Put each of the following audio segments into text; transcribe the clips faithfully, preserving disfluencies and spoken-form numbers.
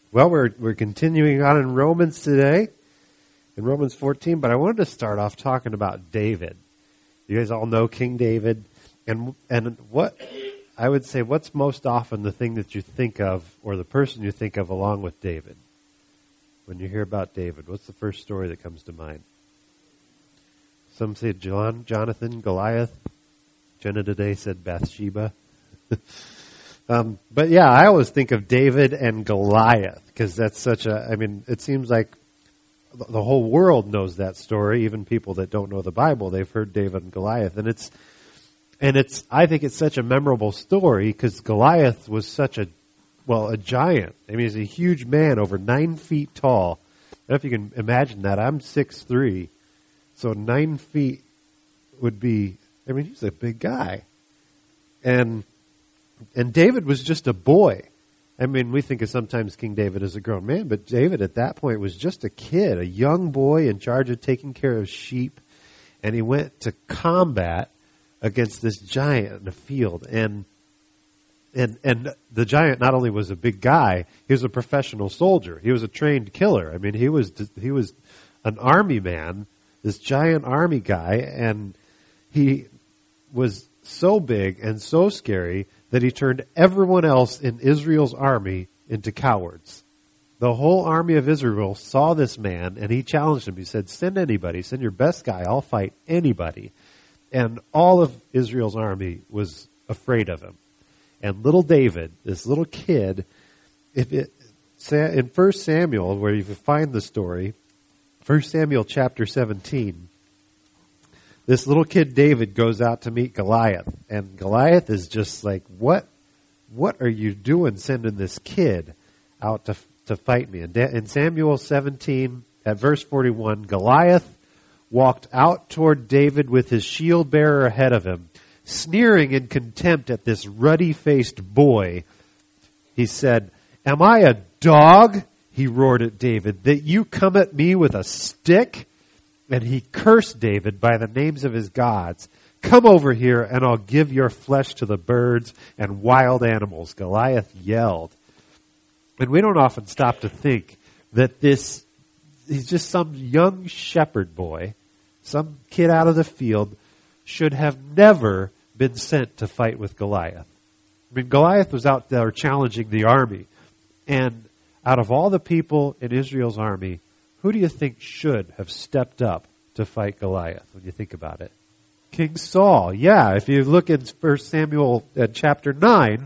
Well, we're we're continuing on in Romans today, in Romans fourteen, but I wanted to start off talking about David. You guys all know King David, and and what I would say, what's most often the thing that you think of, or the person you think of along with David? When you hear about David, what's the first story that comes to mind? Some say John, Jonathan, Goliath. Jenna today said Bathsheba. um, but yeah, I always think of David and Goliath because that's such a, I mean, it seems like the whole world knows that story. Even people that don't know the Bible, they've heard David and Goliath. And it's, and it's, I think it's such a memorable story because Goliath was such a, well, a giant. I mean, he's a huge man, over nine feet tall. I don't know if you can imagine that. I'm six three. So nine feet would be, I mean, he's a big guy. And and David was just a boy. I mean, we think of sometimes King David as a grown man, but David at that point was just a kid, a young boy in charge of taking care of sheep. And he went to combat against this giant in the field. And and and the giant not only was a big guy, he was a professional soldier. He was a trained killer. I mean, he was he was an army man, this giant army guy, and he was so big and so scary that he turned everyone else in Israel's army into cowards. The whole army of Israel saw this man, and he challenged him. He said, send anybody, send your best guy, I'll fight anybody. And all of Israel's army was afraid of him. And little David, this little kid, if it, in First Samuel, where you find the story, First Samuel chapter seventeen, this little kid David goes out to meet Goliath, and Goliath is just like, what what are you doing sending this kid out to to fight me? And in Samuel seventeen, at verse forty-one, Goliath walked out toward David with his shield bearer ahead of him, sneering in contempt at this ruddy-faced boy. He said, am I a dog, he roared at David, that you come at me with a stick? And he cursed David by the names of his gods. Come over here and I'll give your flesh to the birds and wild animals, Goliath yelled. And we don't often stop to think that this, he's just some young shepherd boy, some kid out of the field, should have never been sent to fight with Goliath. I mean, Goliath was out there challenging the army. And out of all the people in Israel's army, who do you think should have stepped up to fight Goliath when you think about it? King Saul. Yeah, if you look in First Samuel at chapter nine,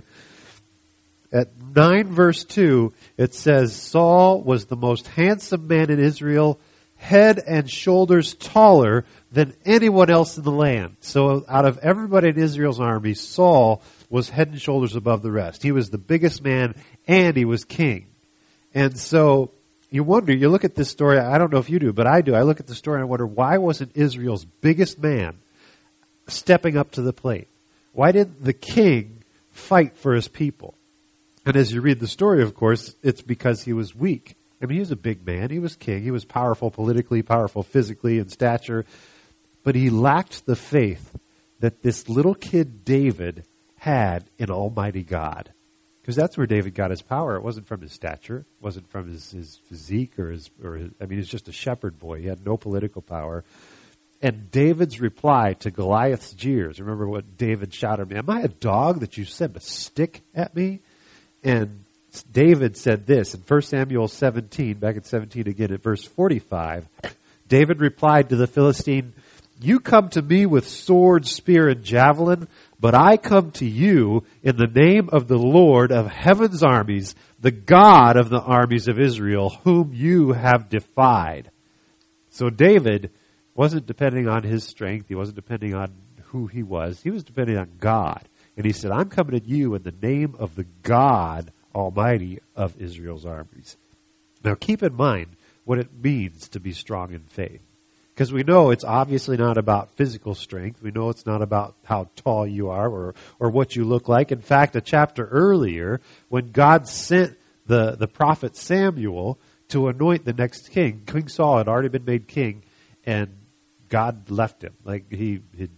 at nine verse two, it says, Saul was the most handsome man in Israel, head and shoulders taller than anyone else in the land. So out of everybody in Israel's army, Saul was head and shoulders above the rest. He was the biggest man and he was king. And so you wonder, you look at this story, I don't know if you do, but I do. I look at the story and I wonder, why wasn't Israel's biggest man stepping up to the plate? Why didn't the king fight for his people? And as you read the story, of course, it's because he was weak. I mean, he was a big man. He was king. He was powerful politically, powerful physically in stature. But he lacked the faith that this little kid David had in Almighty God. Because that's where David got his power. It wasn't from his stature. It wasn't from his, his physique or his, or his, I mean, he's just a shepherd boy. He had no political power. And David's reply to Goliath's jeers, remember what David shouted at me, am I a dog that you send a stick at me? And David said this in First Samuel seventeen, back at seventeen again at verse forty-five. David replied to the Philistine, you come to me with sword, spear, and javelin, but I come to you in the name of the Lord of heaven's armies, the God of the armies of Israel, whom you have defied. So David wasn't depending on his strength. He wasn't depending on who he was. He was depending on God. And he said, I'm coming to you in the name of the God Almighty of Israel's armies. Now keep in mind what it means to be strong in faith. Because we know it's obviously not about physical strength. We know it's not about how tall you are or, or what you look like. In fact, a chapter earlier, when God sent the, the prophet Samuel to anoint the next king, King Saul had already been made king, and God left him. Like he, he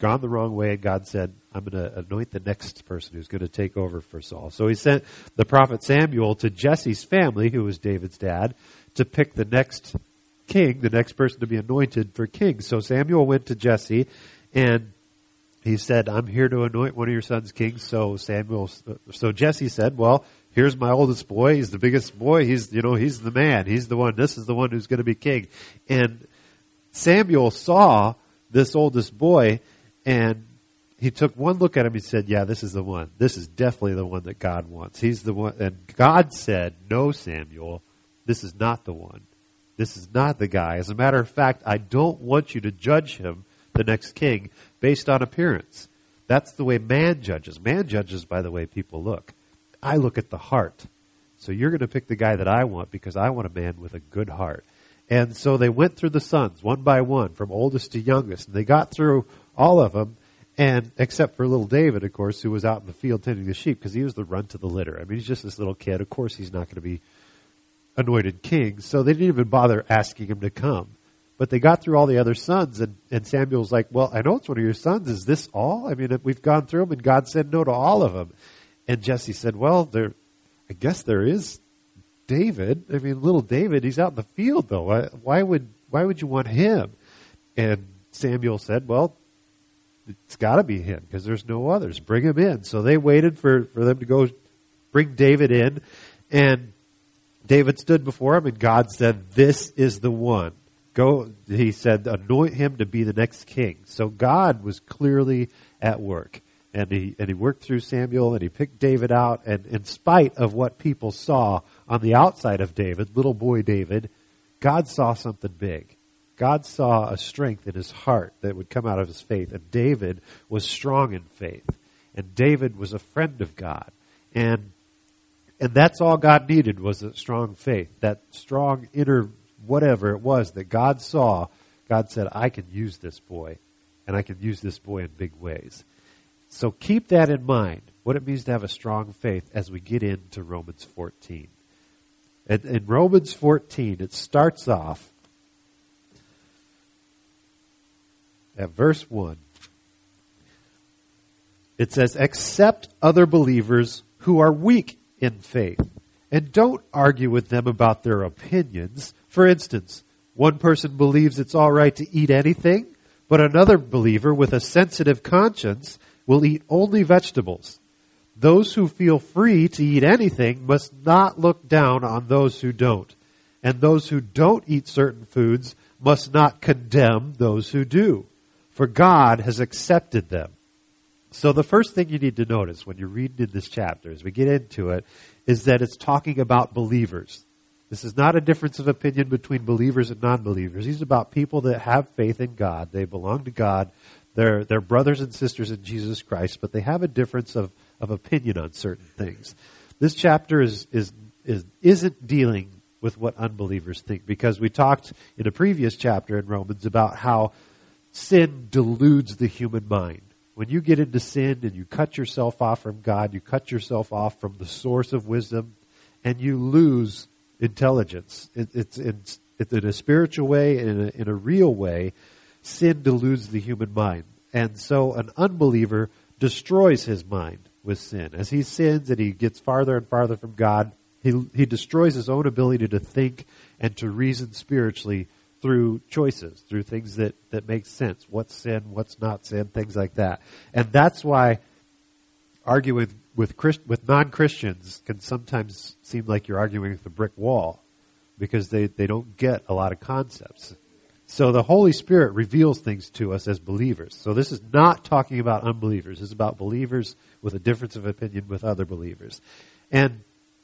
gone the wrong way, and God said, I'm going to anoint the next person who's going to take over for Saul. So he sent the prophet Samuel to Jesse's family, who was David's dad, to pick the next king, the next person to be anointed for king. So Samuel went to Jesse, and he said, I'm here to anoint one of your sons king. So Samuel, so Jesse said, well, here's my oldest boy. He's the biggest boy. He's, you know, he's the man. He's the one. This is the one who's going to be king. And Samuel saw this oldest boy, and he took one look at him. He said, yeah, this is the one. This is definitely the one that God wants. He's the one. And God said, no, Samuel, this is not the one. This is not the guy. As a matter of fact, I don't want you to judge him, the next king, based on appearance. That's the way man judges. Man judges by the way people look. I look at the heart. So you're going to pick the guy that I want because I want a man with a good heart. And so they went through the sons one by one, from oldest to youngest. And they got through all of them, and except for little David, of course, who was out in the field tending the sheep because he was the runt of the litter. I mean, he's just this little kid. Of course, he's not going to be anointed king. So they didn't even bother asking him to come. But they got through all the other sons, and, and Samuel's like, well, I know it's one of your sons. Is this all? I mean, we've gone through them, and God said no to all of them. And Jesse said, well, there, I guess there is David. I mean, little David, he's out in the field, though. Why, why would why would you want him? And Samuel said, well, it's got to be him because there's no others. Bring him in. So they waited for, for them to go bring David in, and David stood before him, and God said, this is the one. Go, he said, anoint him to be the next king. So God was clearly at work. And he, and he worked through Samuel, and he picked David out. And in spite of what people saw on the outside of David, little boy David, God saw something big. God saw a strength in his heart that would come out of his faith. And David was strong in faith. And David was a friend of God. And, and that's all God needed was a strong faith, that strong inner whatever it was that God saw. God said, I can use this boy, and I can use this boy in big ways. So keep that in mind, what it means to have a strong faith as we get into Romans fourteen. And in Romans fourteen, it starts off at verse one. It says, accept other believers who are weak in faith, and don't argue with them about their opinions. For instance, one person believes it's all right to eat anything, but another believer with a sensitive conscience will eat only vegetables. Those who feel free to eat anything must not look down on those who don't. And those who don't eat certain foods must not condemn those who do, for God has accepted them. So the first thing you need to notice when you're reading in this chapter, as we get into it, is that it's talking about believers. This is not a difference of opinion between believers and non-believers. These are about people that have faith in God. They belong to God. They're, they're brothers and sisters in Jesus Christ, but they have a difference of, of opinion on certain things. This chapter is, is, is, isn't dealing with what unbelievers think, because we talked in a previous chapter in Romans about how sin deludes the human mind. When you get into sin and you cut yourself off from God, you cut yourself off from the source of wisdom, and you lose intelligence. It, it's, it's, it's in a spiritual way and in a, in a real way. Sin deludes the human mind. And so an unbeliever destroys his mind with sin. As he sins and he gets farther and farther from God, he, he destroys his own ability to think and to reason spiritually through choices, through things that, that make sense. What's sin, what's not sin, things like that. And that's why arguing with Christ, with non-Christians can sometimes seem like you're arguing with a brick wall, because they, they don't get a lot of concepts. So the Holy Spirit reveals things to us as believers. So this is not talking about unbelievers. This is about believers with a difference of opinion with other believers. And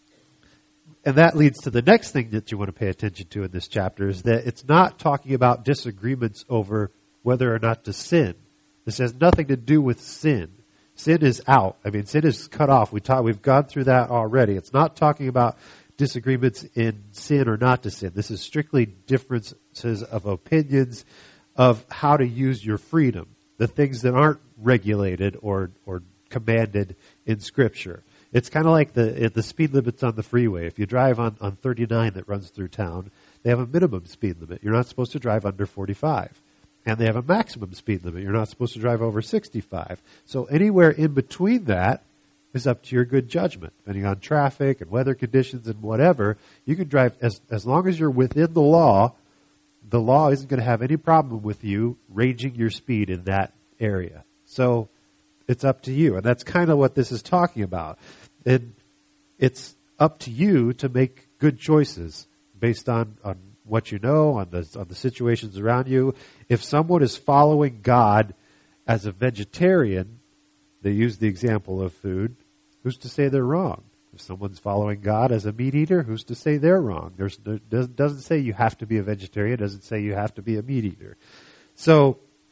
and that leads to the next thing that you want to pay attention to in this chapter, is that it's not talking about disagreements over whether or not to sin. This has nothing to do with sin. Sin is out. I mean, sin is cut off. We talk, we've gone through that already. It's not talking about disagreements in sin or not to sin. This is strictly differences of opinions of how to use your freedom, the things that aren't regulated or, or commanded in Scripture. It's kind of like the the speed limits on the freeway. If you drive on, on thirty-nine that runs through town, they have a minimum speed limit. You're not supposed to drive under forty-five. and they have a maximum speed limit. You're not supposed to drive over sixty-five. So anywhere in between that is up to your good judgment, depending on traffic and weather conditions and whatever. You can drive as as long as you're within the law. The law isn't going to have any problem with you ranging your speed in that area. So it's up to you, and that's kind of what this is talking about. And it's up to you to make good choices based on, on what you know, on the on the situations around you. If someone is following God as a vegetarian, they use the example of food, who's to say they're wrong? If someone's following God as a meat eater, who's to say they're wrong? There's, there doesn't, doesn't say you have to be a vegetarian. It doesn't say you have to be a meat eater. So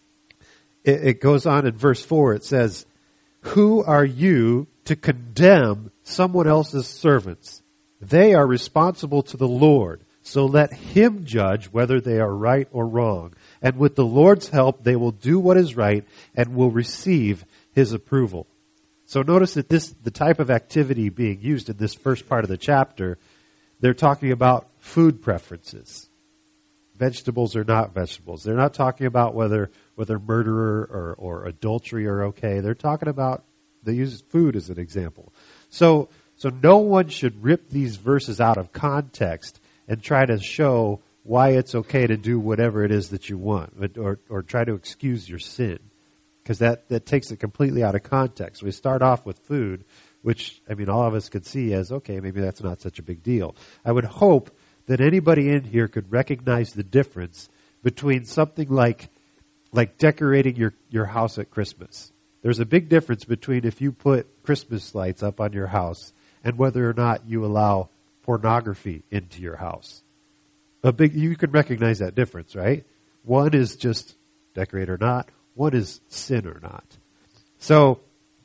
it, it goes on in verse four. It says, "Who are you to condemn someone else's servants? They are responsible to the Lord. So let him judge whether they are right or wrong. And with the Lord's help, they will do what is right and will receive his approval." So notice that this, the type of activity being used in this first part of the chapter, they're talking about food preferences. Vegetables or not vegetables. They're not talking about whether whether murder or, or adultery are okay. They're talking about, they use food as an example. So, so no one should rip these verses out of context and try to show why it's okay to do whatever it is that you want, or, or try to excuse your sin. Because that, that takes it completely out of context. We start off with food, which, I mean, all of us could see as, okay, maybe that's not such a big deal. I would hope that anybody in here could recognize the difference between something like like decorating your, your house at Christmas. There's a big difference between if you put Christmas lights up on your house and whether or not you allow pornography into your house. A big, you can recognize that difference, right? One is just decorate or not. One is sin or not. So,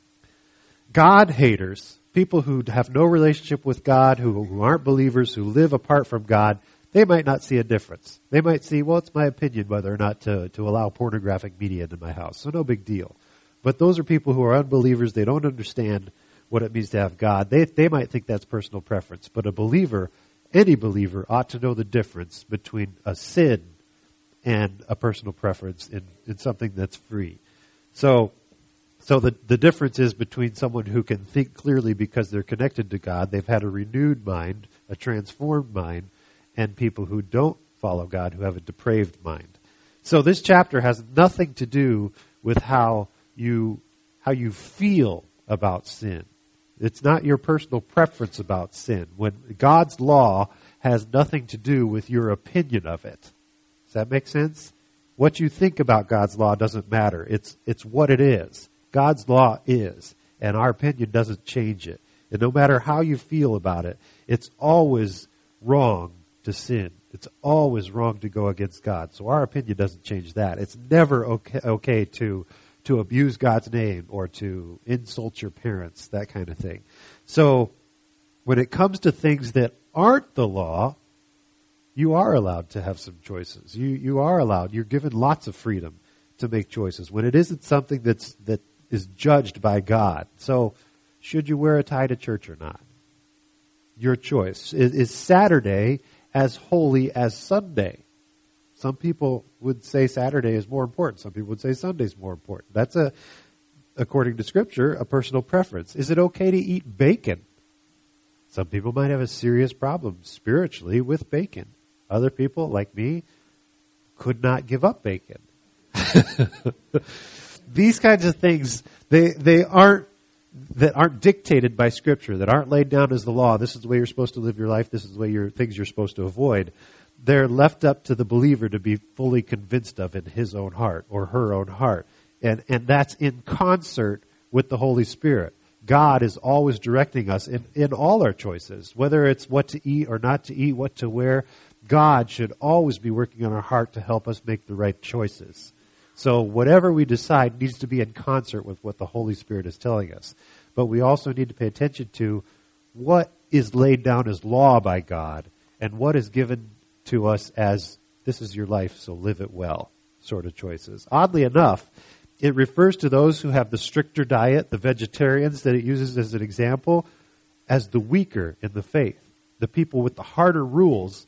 God haters, people who have no relationship with God, who, who aren't believers, who live apart from God, they might not see a difference. They might see, well, it's my opinion whether or not to, to allow pornographic media into my house. So no big deal. But those are people who are unbelievers. They don't understand what it means to have God. They, they might think that's personal preference. But a believer, any believer, ought to know the difference between a sin and a personal preference in, in something that's free. So, so the, the difference is between someone who can think clearly because they're connected to God, they've had a renewed mind, a transformed mind, and people who don't follow God, who have a depraved mind. So this chapter has nothing to do with how you, how you feel about sin. It's not your personal preference about sin. When God's law has nothing to do with your opinion of it. Does that make sense? What you think about God's law doesn't matter. It's it's what it is. God's law is, and our opinion doesn't change it. And no matter how you feel about it, it's always wrong to sin. It's always wrong to go against God. So our opinion doesn't change that. It's never okay, okay to to abuse God's name or to insult your parents, that kind of thing. So when it comes to things that aren't the law, you are allowed to have some choices. You you are allowed. You're given lots of freedom to make choices when it isn't something that's that is judged by God. So, should you wear a tie to church or not? Your choice. Is, is Saturday as holy as Sunday? Some people would say Saturday is more important. Some people would say Sunday is more important. That's a, according to Scripture, a personal preference. Is it okay to eat bacon? Some people might have a serious problem spiritually with bacon. Other people, like me, could not give up bacon. These kinds of things, they they aren't that aren't dictated by Scripture, that aren't laid down as the law. This is the way you're supposed to live your life. This is the way your things you're supposed to avoid. They're left up to the believer to be fully convinced of in his own heart or her own heart, and and that's in concert with the Holy Spirit. God is always directing us in, in all our choices, whether it's what to eat or not to eat, what to wear. God should always be working on our heart to help us make the right choices. So whatever we decide needs to be in concert with what the Holy Spirit is telling us. But we also need to pay attention to what is laid down as law by God and what is given to us as this is your life, so live it well sort of choices. Oddly enough, it refers to those who have the stricter diet, the vegetarians that it uses as an example, as the weaker in the faith. The people with the harder rules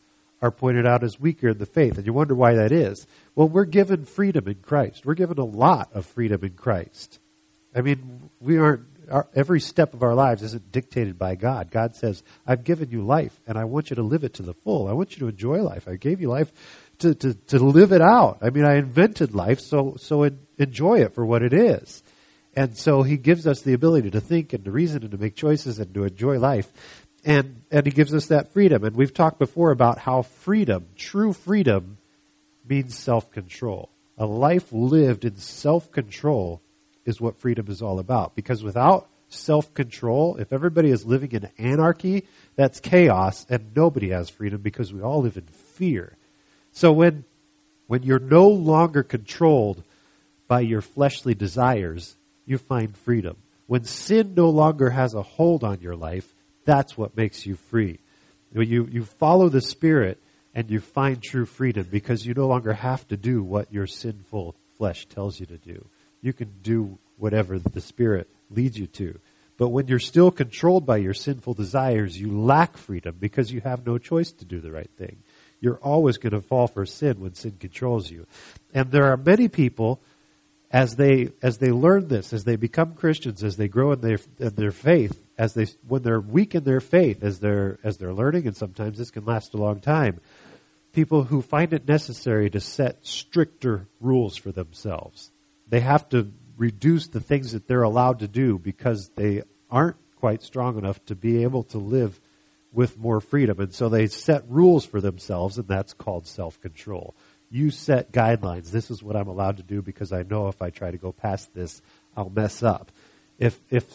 are pointed out as weaker in the faith. And you wonder why that is. Well, we're given freedom in Christ. We're given a lot of freedom in Christ. I mean, we aren't, our, every step of our lives isn't dictated by God. God says, I've given you life, and I want you to live it to the full. I want you to enjoy life. I gave you life to, to, to live it out. I mean, I invented life, so, so en- enjoy it for what it is. And so he gives us the ability to think and to reason and to make choices and to enjoy life. And, and he gives us that freedom. And we've talked before about how freedom, true freedom, means self-control. A life lived in self-control is what freedom is all about. Because without self-control, if everybody is living in anarchy, that's chaos, and nobody has freedom because we all live in fear. So when, when you're no longer controlled by your fleshly desires, you find freedom. When sin no longer has a hold on your life, that's what makes you free. When you, you follow the Spirit and you find true freedom because you no longer have to do what your sinful flesh tells you to do. You can do whatever the Spirit leads you to. But when you're still controlled by your sinful desires, you lack freedom because you have no choice to do the right thing. You're always going to fall for sin when sin controls you. And there are many people, as they as they learn this, as they become Christians, as they grow in their in their faith, as they when they're weak in their faith, as they're as they're learning, and sometimes this can last a long time, people who find it necessary to set stricter rules for themselves. They have to reduce the things that they're allowed to do because they aren't quite strong enough to be able to live with more freedom. And so they set rules for themselves, and that's called self-control. You set guidelines. This is what I'm allowed to do because I know if I try to go past this, I'll mess up. If, if,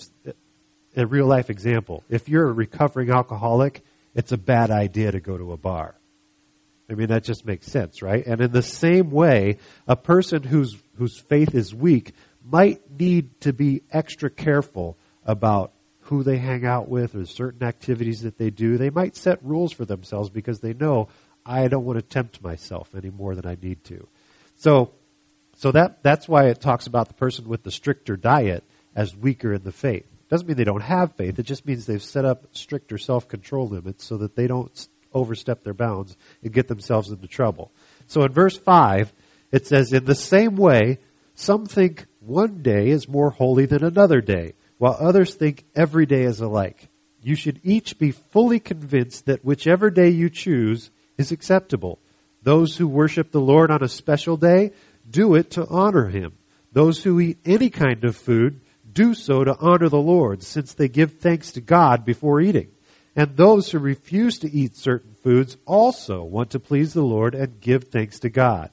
a real life example, if you're a recovering alcoholic, it's a bad idea to go to a bar. I mean, that just makes sense, right? And in the same way, a person whose whose faith is weak might need to be extra careful about who they hang out with or certain activities that they do. They might set rules for themselves because they know, I don't want to tempt myself any more than I need to. So so that that's why it talks about the person with the stricter diet as weaker in the faith. It doesn't mean they don't have faith. It just means they've set up stricter self-control limits so that they don't overstep their bounds and get themselves into trouble. So in verse five, it says, in the same way, some think one day is more holy than another day, while others think every day is alike. You should each be fully convinced that whichever day you choose is acceptable. Those who worship the Lord on a special day, do it to honor Him. Those who eat any kind of food, do so to honor the Lord, since they give thanks to God before eating. And those who refuse to eat certain foods also want to please the Lord and give thanks to God.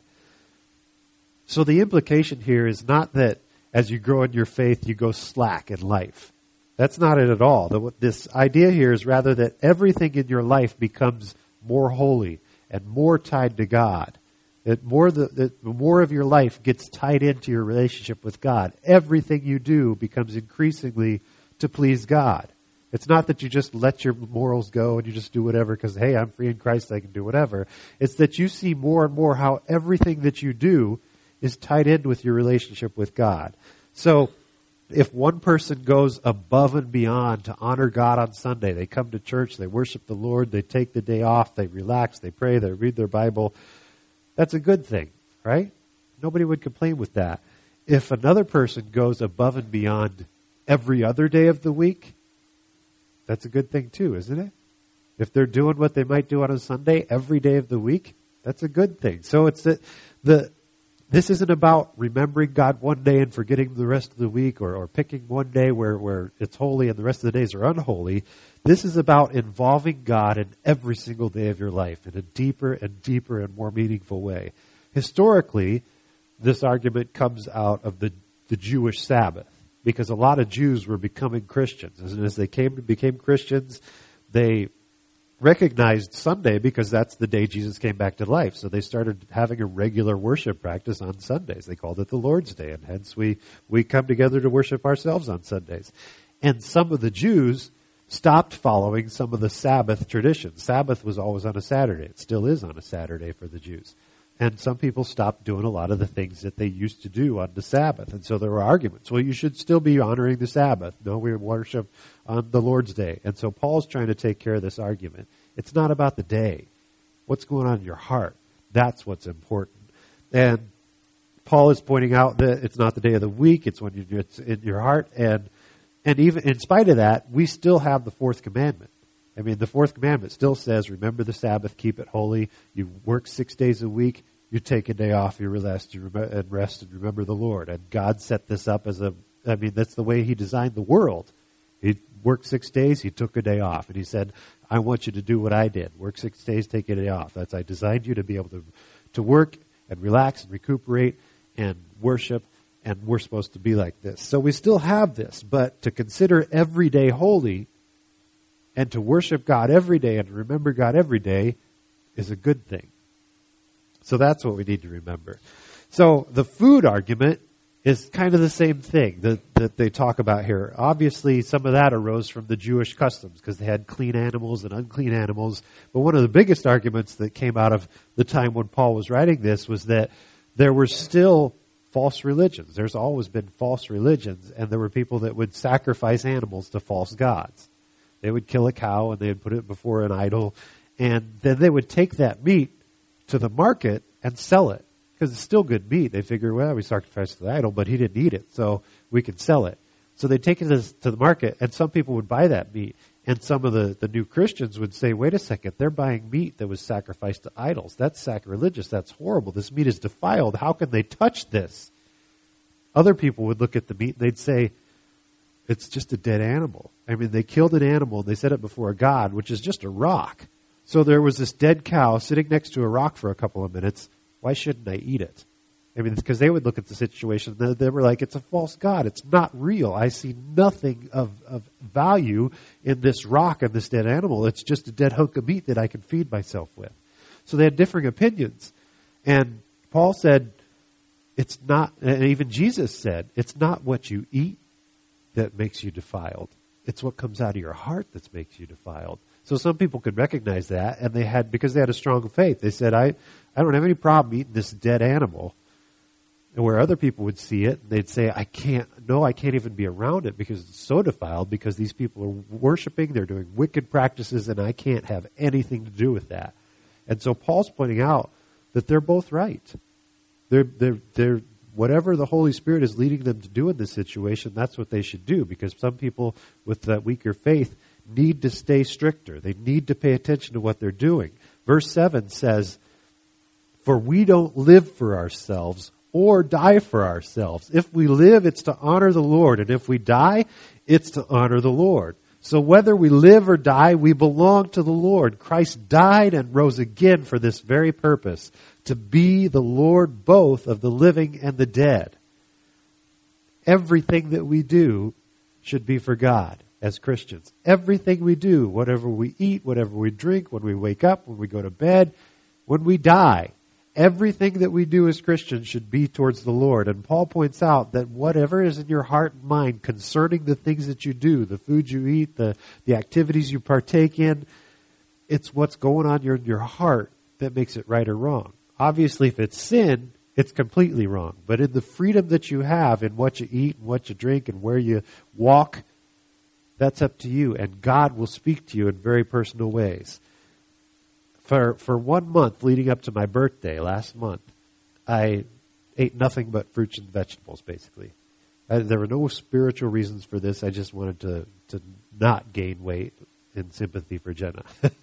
So the implication here is not that as you grow in your faith, you go slack in life. That's not it at all. The, this idea here is rather that everything in your life becomes more holy and more tied to God. That more the, the more of your life gets tied into your relationship with God. Everything you do becomes increasingly to please God. It's not that you just let your morals go and you just do whatever because, hey, I'm free in Christ, I can do whatever. It's that you see more and more how everything that you do is tied in with your relationship with God. So if one person goes above and beyond to honor God on Sunday, they come to church, they worship the Lord, they take the day off, they relax, they pray, they read their Bible, that's a good thing, right? Nobody would complain with that. If another person goes above and beyond every other day of the week, that's a good thing too, isn't it? If they're doing what they might do on a Sunday every day of the week, that's a good thing. So it's the, the this isn't about remembering God one day and forgetting the rest of the week, or, or picking one day where, where it's holy and the rest of the days are unholy. This is about involving God in every single day of your life in a deeper and deeper and more meaningful way. Historically, this argument comes out of the, the Jewish Sabbath, because a lot of Jews were becoming Christians. And as they came became Christians, they recognized Sunday because that's the day Jesus came back to life. So they started having a regular worship practice on Sundays. They called it the Lord's Day, and hence we, we come together to worship ourselves on Sundays. And some of the Jews stopped following some of the Sabbath traditions. Sabbath was always on a Saturday. It still is on a Saturday for the Jews. And some people stopped doing a lot of the things that they used to do on the Sabbath. And so there were arguments. Well, you should still be honoring the Sabbath. No, we worship on the Lord's Day. And so Paul's trying to take care of this argument. It's not about the day. What's going on in your heart? That's what's important. And Paul is pointing out that it's not the day of the week, it's when you, it's in your heart. And and even in spite of that, we still have the fourth commandment. I mean, the fourth commandment still says, remember the Sabbath, keep it holy. You work six days a week, you take a day off, you rest, you rem- and rest and remember the Lord. And God set this up as a, I mean, that's the way he designed the world. He worked six days, he took a day off. And he said, I want you to do what I did. Work six days, take a day off. That's, I designed you to be able to, to work and relax and recuperate and worship. And we're supposed to be like this. So we still have this, but to consider every day holy and to worship God every day and remember God every day is a good thing. So that's what we need to remember. So the food argument is kind of the same thing that, that they talk about here. Obviously, some of that arose from the Jewish customs because they had clean animals and unclean animals. But one of the biggest arguments that came out of the time when Paul was writing this was that there were still false religions. There's always been false religions, and there were people that would sacrifice animals to false gods. They would kill a cow and they would put it before an idol, and then they would take that meat to the market and sell it because it's still good meat. They figure, well, we sacrificed to the idol, but he didn't eat it, so we can sell it. So they take it to the market, and some people would buy that meat, and some of the, the new Christians would say, wait a second, they're buying meat that was sacrificed to idols. That's sacrilegious. That's horrible. This meat is defiled. How can they touch this? Other people would look at the meat and they'd say, it's just a dead animal. I mean, they killed an animal and they set it before a god, which is just a rock. So there was this dead cow sitting next to a rock for a couple of minutes. Why shouldn't I eat it? I mean, because they would look at the situation, they, they were like, it's a false god. It's not real. I see nothing of, of value in this rock and this dead animal. It's just a dead hunk of meat that I can feed myself with. So they had differing opinions. And Paul said, it's not, and even Jesus said, it's not what you eat that makes you defiled. It's what comes out of your heart that makes you defiled. So some people could recognize that, and they had, because they had a strong faith, they said, I, I don't have any problem eating this dead animal. And where other people would see it, they'd say, I can't, no, I can't even be around it because it's so defiled, because these people are worshiping, they're doing wicked practices, and I can't have anything to do with that. And so Paul's pointing out that they're both right. They're, they're, they're, whatever the Holy Spirit is leading them to do in this situation, that's what they should do, because some people with that weaker faith need to stay stricter. They need to pay attention to what they're doing. Verse seven says, for we don't live for ourselves or die for ourselves. If we live, it's to honor the Lord, and if we die, it's to honor the Lord. So whether we live or die, we belong to the Lord. Christ died and rose again for this very purpose, to be the Lord both of the living and the dead. Everything that we do should be for God as Christians. Everything we do, whatever we eat, whatever we drink, when we wake up, when we go to bed, when we die, everything that we do as Christians should be towards the Lord. And Paul points out that whatever is in your heart and mind concerning the things that you do, the food you eat, the, the activities you partake in, it's what's going on in your heart that makes it right or wrong. Obviously, if it's sin, it's completely wrong. But in the freedom that you have in what you eat and what you drink and where you walk, that's up to you. And God will speak to you in very personal ways. For for one month leading up to my birthday last month, I ate nothing but fruits and vegetables, basically. I, there were no spiritual reasons for this. I just wanted to, to not gain weight in sympathy for Jenna.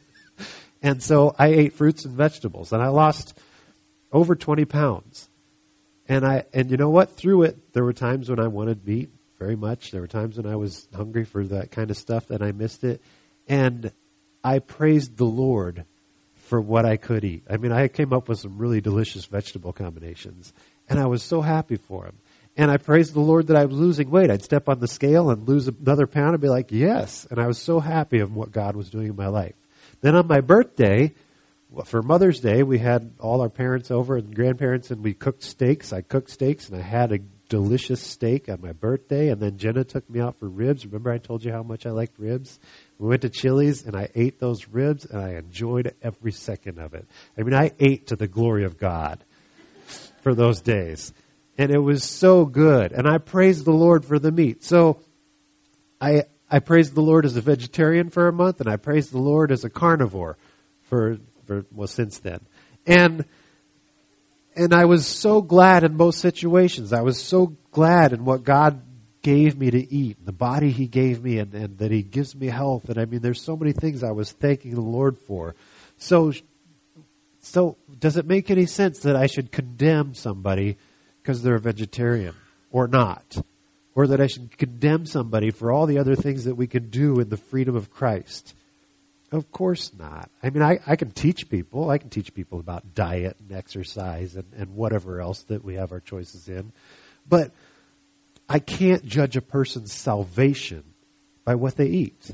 And so I ate fruits and vegetables, and I lost over twenty pounds. And I and you know what? Through it, there were times when I wanted meat very much. There were times when I was hungry for that kind of stuff and I missed it. And I praised the Lord for what I could eat. I mean, I came up with some really delicious vegetable combinations, and I was so happy for him. And I praised the Lord that I was losing weight. I'd step on the scale and lose another pound and be like, yes. And I was so happy of what God was doing in my life. Then on my birthday, for Mother's Day, we had all our parents over and grandparents, and we cooked steaks. I cooked steaks, and I had a delicious steak on my birthday. And then Jenna took me out for ribs. Remember I told you how much I liked ribs? We went to Chili's, and I ate those ribs, and I enjoyed every second of it. I mean, I ate to the glory of God for those days. And it was so good. And I praised the Lord for the meat. So I I praised the Lord as a vegetarian for a month, and I praised the Lord as a carnivore for for, well, since then. And and I was so glad in both situations. I was so glad in what God gave me to eat, the body He gave me, and, and that He gives me health. And I mean, there's so many things I was thanking the Lord for. So, so does it make any sense that I should condemn somebody because they're a vegetarian or not? Or that I should condemn somebody for all the other things that we can do in the freedom of Christ? Of course not. I mean, I, I can teach people. I can teach people about diet and exercise and, and whatever else that we have our choices in. But I can't judge a person's salvation by what they eat.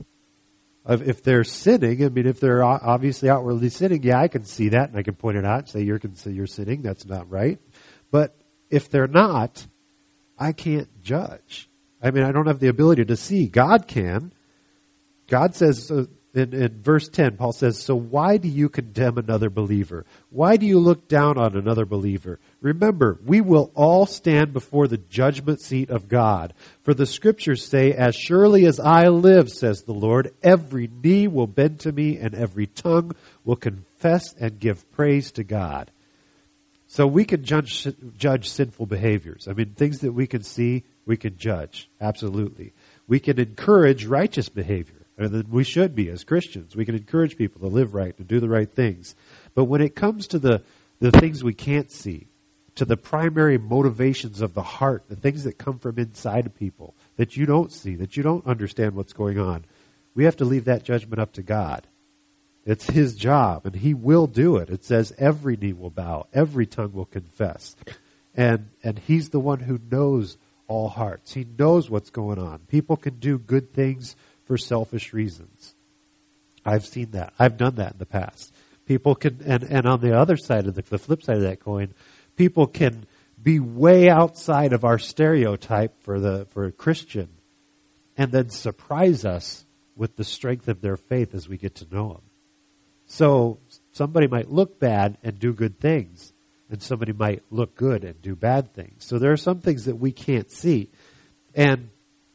If they're sinning, I mean, if they're obviously outwardly sinning, yeah, I can see that and I can point it out and say, you're, you're sinning. That's not right. But if they're not, I can't judge. I mean, I don't have the ability to see. God can. God says, uh, in, in verse ten, Paul says, so why do you condemn another believer? Why do you look down on another believer? Remember, we will all stand before the judgment seat of God. For the scriptures say, as surely as I live, says the Lord, every knee will bend to me and every tongue will confess and give praise to God. So we can judge, judge sinful behaviors. I mean, things that we can see, we can judge. Absolutely. We can encourage righteous behavior. And we should be as Christians. We can encourage people to live right and do the right things. But when it comes to the, the things we can't see, to the primary motivations of the heart, the things that come from inside of people that you don't see, that you don't understand what's going on, we have to leave that judgment up to God. It's His job, and He will do it. It says every knee will bow, every tongue will confess. And and He's the one who knows all hearts. He knows what's going on. People can do good things for selfish reasons. I've seen that. I've done that in the past. People can, and, and on the other side of the, the flip side of that coin, people can be way outside of our stereotype for the for a Christian, and then surprise us with the strength of their faith as we get to know them. So somebody might look bad and do good things, and somebody might look good and do bad things. So there are some things that we can't see, and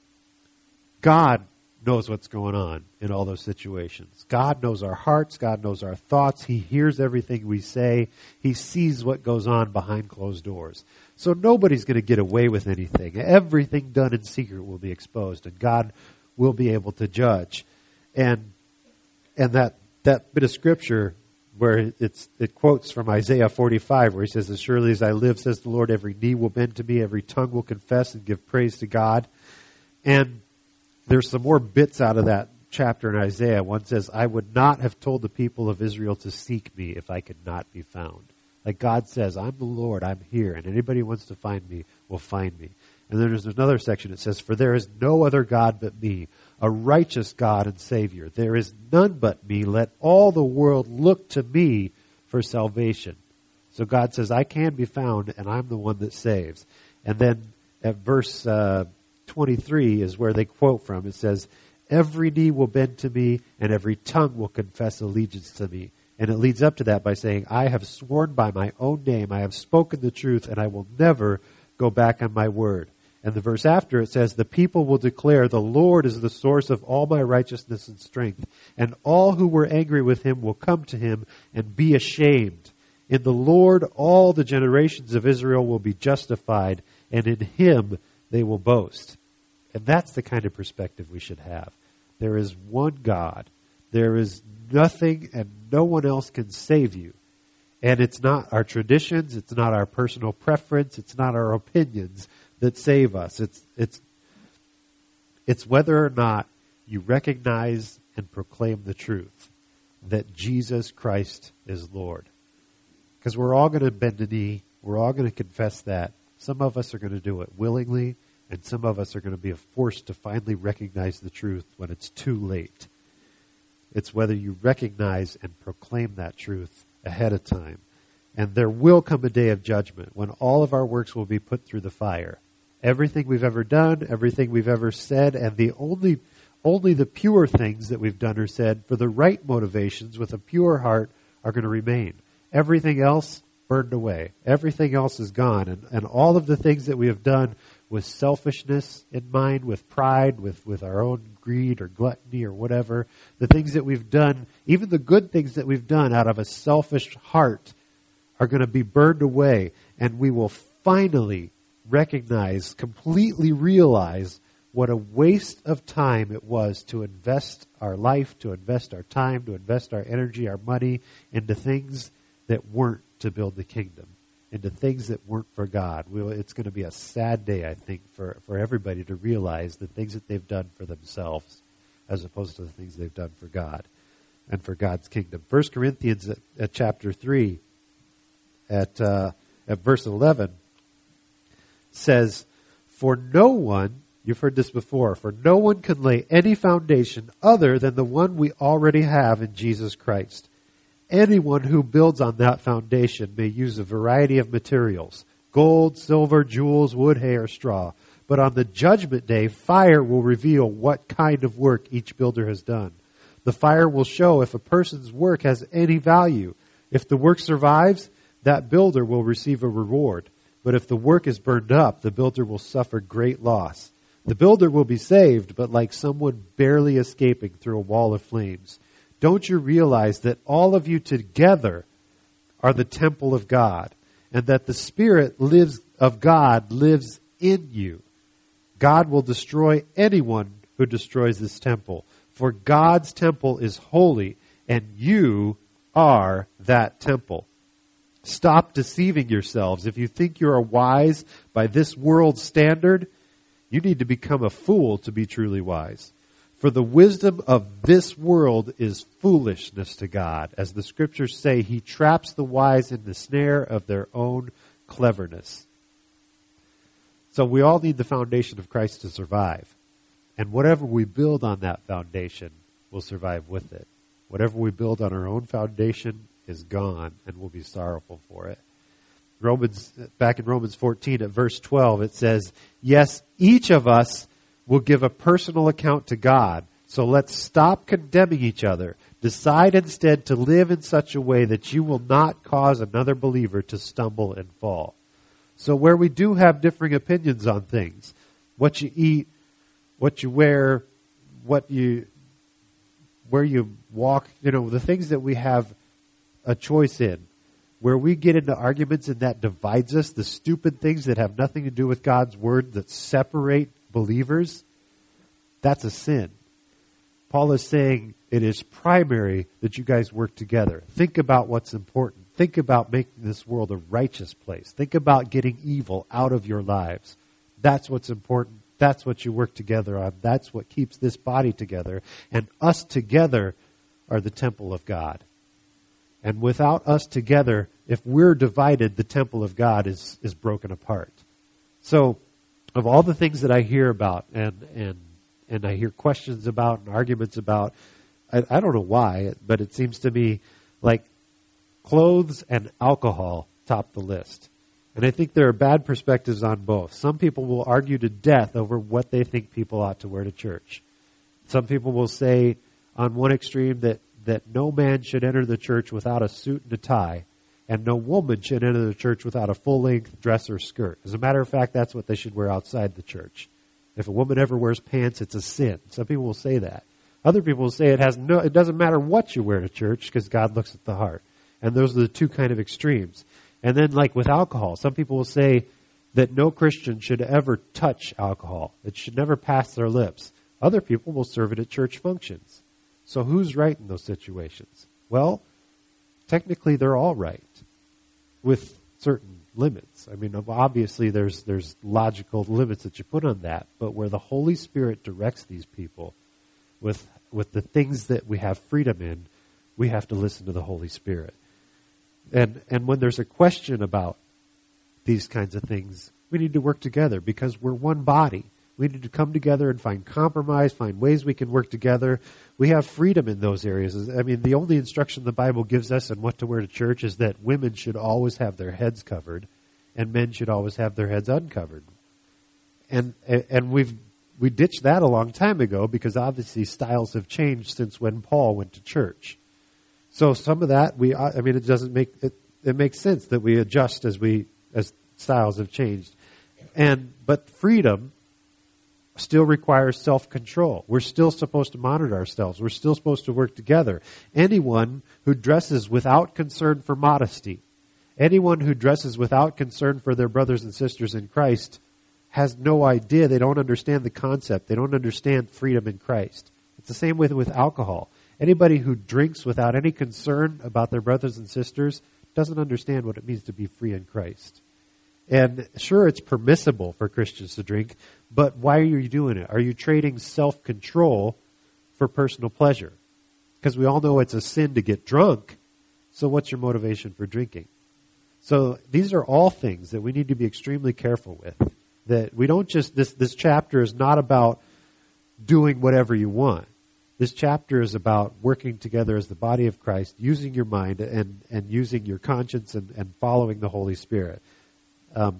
God knows what's going on in all those situations. God knows our hearts. God knows our thoughts. He hears everything we say. He sees what goes on behind closed doors. So nobody's going to get away with anything. Everything done in secret will be exposed, and God will be able to judge. And and that that bit of scripture where it's it quotes from Isaiah forty-five, where He says, as surely as I live, says the Lord, every knee will bend to me, every tongue will confess and give praise to God. And there's some more bits out of that chapter in Isaiah. One says, I would not have told the people of Israel to seek me if I could not be found. Like God says, I'm the Lord, I'm here, and anybody who wants to find me will find me. And then there's another section that says, for there is no other God but me, a righteous God and Savior. There is none but me. Let all the world look to me for salvation. So God says, I can be found, and I'm the one that saves. And then at verse uh, twenty-three is where they quote from. It says, every knee will bend to me and every tongue will confess allegiance to me. And it leads up to that by saying, I have sworn by my own name, I have spoken the truth, and I will never go back on my word. And the verse after it says, the people will declare, the Lord is the source of all my righteousness and strength. And all who were angry with Him will come to Him and be ashamed. In the Lord all the generations of Israel will be justified, and in Him they will boast. And that's the kind of perspective we should have. There is one God. There is nothing and no one else can save you. And it's not our traditions, it's not our personal preference, it's not our opinions that save us. It's it's it's whether or not you recognize and proclaim the truth that Jesus Christ is Lord. Because we're all going to bend the knee, we're all going to confess that. Some of us are going to do it willingly, and some of us are going to be forced to finally recognize the truth when it's too late. It's whether you recognize and proclaim that truth ahead of time. And there will come a day of judgment when all of our works will be put through the fire. Everything we've ever done, everything we've ever said, and the only only the pure things that we've done or said for the right motivations with a pure heart are going to remain. Everything else burned away. Everything else is gone. And, and all of the things that we have done with selfishness in mind, with pride, with, with our own greed or gluttony or whatever. The things that we've done, even the good things that we've done out of a selfish heart, are going to be burned away, and we will finally recognize, completely realize what a waste of time it was to invest our life, to invest our time, to invest our energy, our money into things that weren't to build the kingdom, into things that weren't for God. We'll, it's going to be a sad day, I think, for, for everybody to realize the things that they've done for themselves as opposed to the things they've done for God and for God's kingdom. First Corinthians at, at chapter three, at, uh, at verse eleven, says, "For no one," you've heard this before, "for no one can lay any foundation other than the one we already have in Jesus Christ. Anyone who builds on that foundation may use a variety of materials, gold, silver, jewels, wood, hay, or straw. But on the judgment day, fire will reveal what kind of work each builder has done. The fire will show if a person's work has any value. If the work survives, that builder will receive a reward. But if the work is burned up, the builder will suffer great loss. The builder will be saved, but like someone barely escaping through a wall of flames. Don't you realize that all of you together are the temple of God, and that the Spirit lives of God lives in you? God will destroy anyone who destroys this temple, for God's temple is holy, and you are that temple. Stop deceiving yourselves. If you think you are wise by this world's standard, you need to become a fool to be truly wise. For the wisdom of this world is foolishness to God. As the scriptures say, he traps the wise in the snare of their own cleverness." So we all need the foundation of Christ to survive. And whatever we build on that foundation will survive with it. Whatever we build on our own foundation is gone, and we'll be sorrowful for it. Romans, back in Romans fourteen at verse twelve, it says, "Yes, each of us will give a personal account to God. So let's stop condemning each other. Decide instead to live in such a way that you will not cause another believer to stumble and fall." So where we do have differing opinions on things, what you eat, what you wear, what you, where you walk, you know, the things that we have a choice in, where we get into arguments and that divides us, the stupid things that have nothing to do with God's word that separate believers, that's a sin. Paul is saying it is primary that you guys work together. Think about what's important. Think about making this world a righteous place. Think about getting evil out of your lives. That's what's important. That's what you work together on. That's what keeps this body together. And us together are the temple of God. And without us together, if we're divided, the temple of God is, is broken apart. So, of all the things that I hear about and and and I hear questions about and arguments about, I, I don't know why, but it seems to me like clothes and alcohol top the list. And I think there are bad perspectives on both. Some people will argue to death over what they think people ought to wear to church. Some people will say on one extreme that, that no man should enter the church without a suit and a tie, and no woman should enter the church without a full-length dress or skirt. As a matter of fact, that's what they should wear outside the church. If a woman ever wears pants, it's a sin. Some people will say that. Other people will say it has no, it doesn't matter what you wear to church because God looks at the heart. And those are the two kind of extremes. And then like with alcohol, some people will say that no Christian should ever touch alcohol. It should never pass their lips. Other people will serve it at church functions. So who's right in those situations? Well, technically they're all right with certain limits. I mean, obviously there's there's logical limits that you put on that, but where the Holy Spirit directs these people with with the things that we have freedom in, we have to listen to the Holy Spirit. And and when there's a question about these kinds of things, we need to work together because we're one body. We need to come together and find compromise, find ways we can work together. We have freedom in those areas. I mean, the only instruction the Bible gives us on what to wear to church is that women should always have their heads covered and men should always have their heads uncovered. And and we've we ditched that a long time ago because obviously styles have changed since when Paul went to church. So some of that we I mean it doesn't make it, it makes sense that we adjust as we as styles have changed. and but freedom still requires self-control. We're still supposed to monitor ourselves. We're still supposed to work together. Anyone who dresses without concern for modesty, anyone who dresses without concern for their brothers and sisters in Christ has no idea. They don't understand the concept. They don't understand freedom in Christ. It's the same with, with alcohol. Anybody who drinks without any concern about their brothers and sisters doesn't understand what it means to be free in Christ. And sure, it's permissible for Christians to drink, but why are you doing it? Are you trading self-control for personal pleasure? Because we all know it's a sin to get drunk, so what's your motivation for drinking? So these are all things that we need to be extremely careful with. That we don't just, this, this chapter is not about doing whatever you want. This chapter is about working together as the body of Christ, using your mind and, and using your conscience and, and following the Holy Spirit. Um,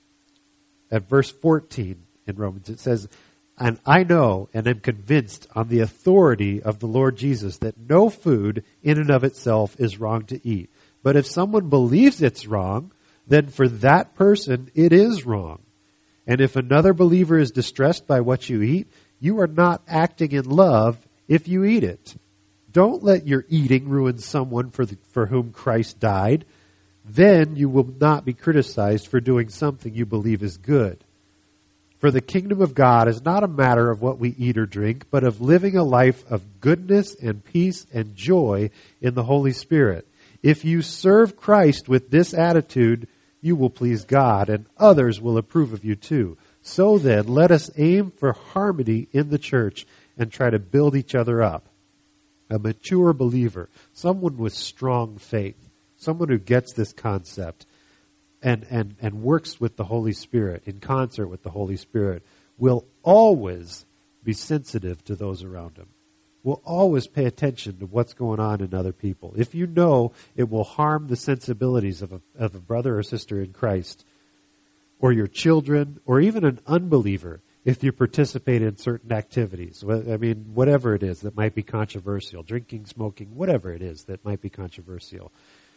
at verse fourteen in Romans, it says, "And I know and am convinced on the authority of the Lord Jesus that no food in and of itself is wrong to eat. But if someone believes it's wrong, then for that person it is wrong. And if another believer is distressed by what you eat, you are not acting in love if you eat it. Don't let your eating ruin someone for the, for whom Christ died. Then you will not be criticized for doing something you believe is good. For the kingdom of God is not a matter of what we eat or drink, but of living a life of goodness and peace and joy in the Holy Spirit. If you serve Christ with this attitude, you will please God, and others will approve of you too. So then, let us aim for harmony in the church and try to build each other up. A mature believer, someone with strong faith, someone who gets this concept and, and, and works with the Holy Spirit, in concert with the Holy Spirit, will always be sensitive to those around him. Will always pay attention to what's going on in other people. If you know it will harm the sensibilities of a, of a brother or sister in Christ, or your children, or even an unbeliever, if you participate in certain activities. I mean, whatever it is that might be controversial, drinking, smoking, whatever it is that might be controversial.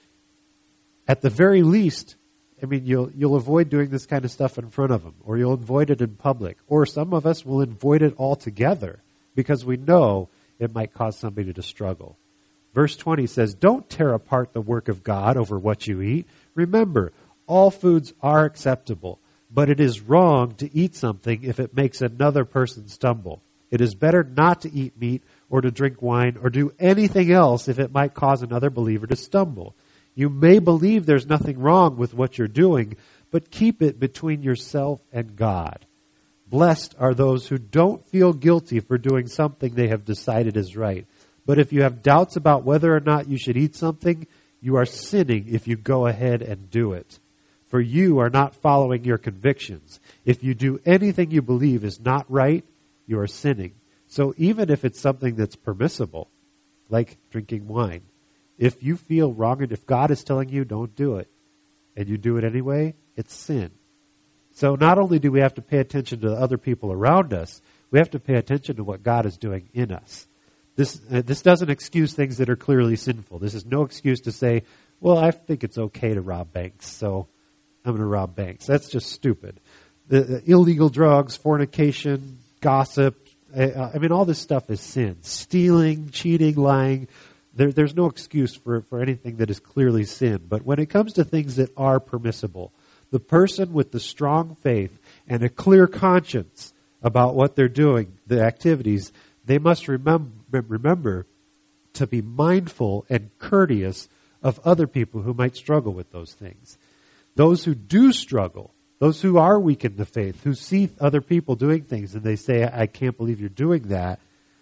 At the very least, I mean, you'll you'll avoid doing this kind of stuff in front of them, or you'll avoid it in public, or some of us will avoid it altogether because we know it might cause somebody to struggle. Verse twenty says, "Don't tear apart the work of God over what you eat. Remember, all foods are acceptable, but it is wrong to eat something if it makes another person stumble. It is better not to eat meat or to drink wine or do anything else if it might cause another believer to stumble. You may believe there's nothing wrong with what you're doing, but keep it between yourself and God. Blessed are those who don't feel guilty for doing something they have decided is right. But if you have doubts about whether or not you should eat something, you are sinning if you go ahead and do it. For you are not following your convictions. If you do anything you believe is not right, you are sinning. So even if it's something that's permissible, like drinking wine, if you feel wrong and if God is telling you don't do it, and you do it anyway, it's sin. So not only do we have to pay attention to the other people around us, we have to pay attention to what God is doing in us. This uh, this doesn't excuse things that are clearly sinful. This is no excuse to say, well, I think it's okay to rob banks, so I'm going to rob banks. That's just stupid. The, the illegal drugs, fornication, gossip, uh, I mean, all this stuff is sin. Stealing, cheating, lying. There, there's no excuse for, for anything that is clearly sin. But when it comes to things that are permissible, the person with the strong faith and a clear conscience about what they're doing, the activities, they must remember, remember to be mindful and courteous of other people who might struggle with those things. Those who do struggle, those who are weak in the faith, who see other people doing things and they say, I can't believe you're doing that,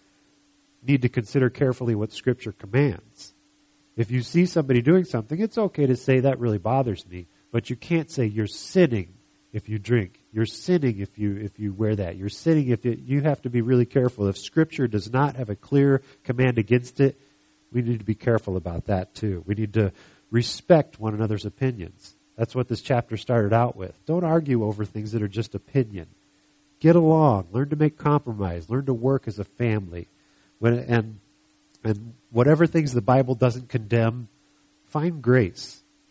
need to consider carefully what Scripture commands. If you see somebody doing something, it's okay to say, that really bothers me, but you can't say you're sinning if you drink. You're sinning if you if you wear that. You're sinning if it, you have to be really careful. If Scripture does not have a clear command against it, we need to be careful about that too. We need to respect one another's opinions. That's what this chapter started out with. Don't argue over things that are just opinion. Get along. Learn to make compromise. Learn to work as a family. When, and and whatever things the Bible doesn't condemn, find grace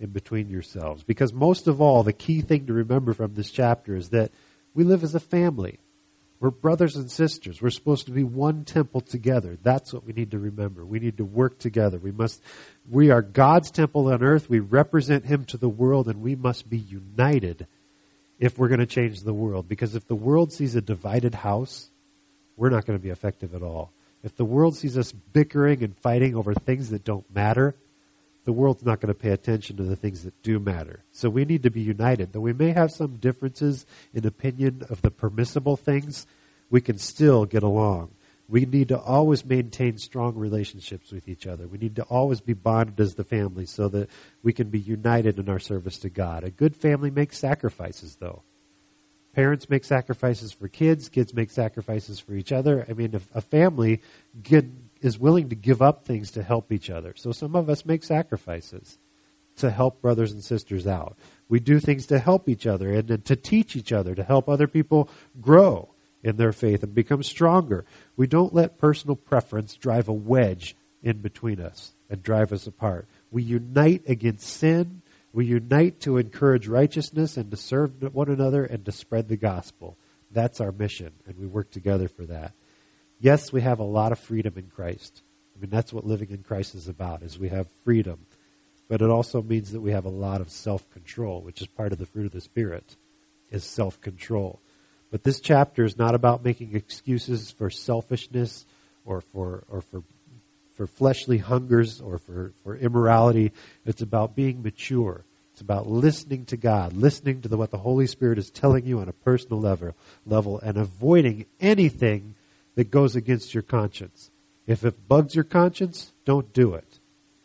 in between yourselves. Because most of all, the key thing to remember from this chapter is that we live as a family. We're brothers and sisters. We're supposed to be one temple together. That's what we need to remember. We need to work together. We must, we are God's temple on earth. We represent Him to the world, and we must be united if we're going to change the world. Because if the world sees a divided house, we're not going to be effective at all. If the world sees us bickering and fighting over things that don't matter, the world's not going to pay attention to the things that do matter. So we need to be united. Though we may have some differences in opinion of the permissible things, we can still get along. We need to always maintain strong relationships with each other. We need to always be bonded as the family so that we can be united in our service to God. A good family makes sacrifices, though. Parents make sacrifices for kids. Kids make sacrifices for each other. I mean, if a family get, is willing to give up things to help each other. So some of us make sacrifices to help brothers and sisters out. We do things to help each other and to teach each other, to help other people grow in their faith and become stronger. We don't let personal preference drive a wedge in between us and drive us apart. We unite against sin. We unite to encourage righteousness and to serve one another and to spread the gospel. That's our mission, and we work together for that. Yes, we have a lot of freedom in Christ. I mean, that's what living in Christ is about, is we have freedom. But it also means that we have a lot of self-control, which is part of the fruit of the Spirit, is self-control. But this chapter is not about making excuses for selfishness or for or for for fleshly hungers or for, for immorality. It's about being mature. It's about listening to God, listening to the, what the Holy Spirit is telling you on a personal level, level and avoiding anything that goes against your conscience. If it bugs your conscience, don't do it.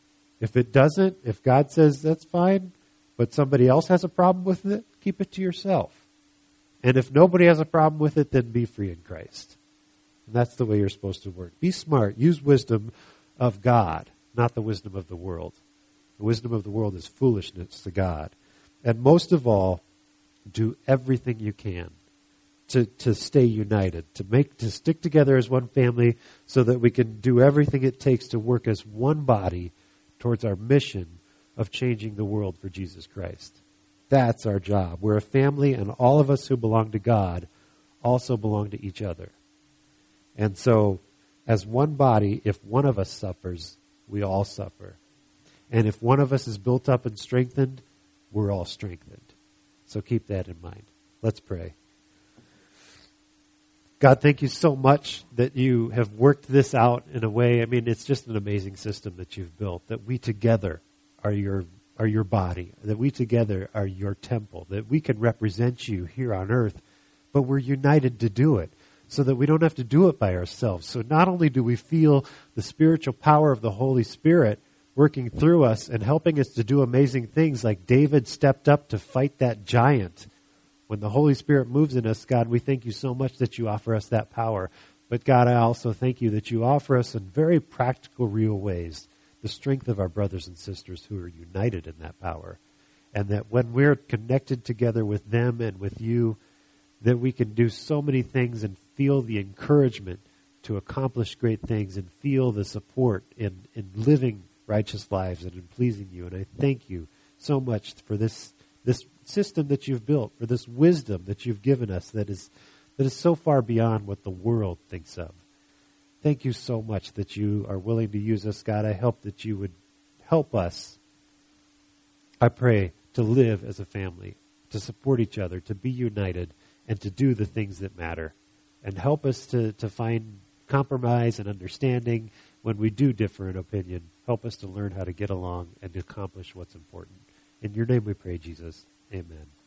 If it doesn't, if God says that's fine, but somebody else has a problem with it, keep it to yourself. And if nobody has a problem with it, then be free in Christ. And that's the way you're supposed to work. Be smart. Use wisdom of God, not the wisdom of the world. The wisdom of the world is foolishness to God. And most of all, do everything you can to, to stay united, to make to stick together as one family so that we can do everything it takes to work as one body towards our mission of changing the world for Jesus Christ. That's our job. We're a family, and all of us who belong to God also belong to each other. And so, as one body, if one of us suffers, we all suffer. And if one of us is built up and strengthened, we're all strengthened. So keep that in mind. Let's pray. God, thank you so much that you have worked this out in a way. I mean, it's just an amazing system that you've built, that we together are your are your body, that we together are your temple, that we can represent you here on earth, but we're united to do it so that we don't have to do it by ourselves. So not only do we feel the spiritual power of the Holy Spirit working through us and helping us to do amazing things, like David stepped up to fight that giant. When the Holy Spirit moves in us, God, we thank you so much that you offer us that power. But God, I also thank you that you offer us in very practical, real ways the strength of our brothers and sisters who are united in that power. And that when we're connected together with them and with you, that we can do so many things and feel the encouragement to accomplish great things and feel the support in, in living righteous lives and in pleasing you. And I thank you so much for this this system that you've built, for this wisdom that you've given us that is that is so far beyond what the world thinks of. Thank you so much that you are willing to use us, God. I hope that you would help us, I pray, to live as a family, to support each other, to be united, and to do the things that matter. And help us to, to find compromise and understanding when we do differ in opinion. Help us to learn how to get along and to accomplish what's important. In your name we pray, Jesus. Amen.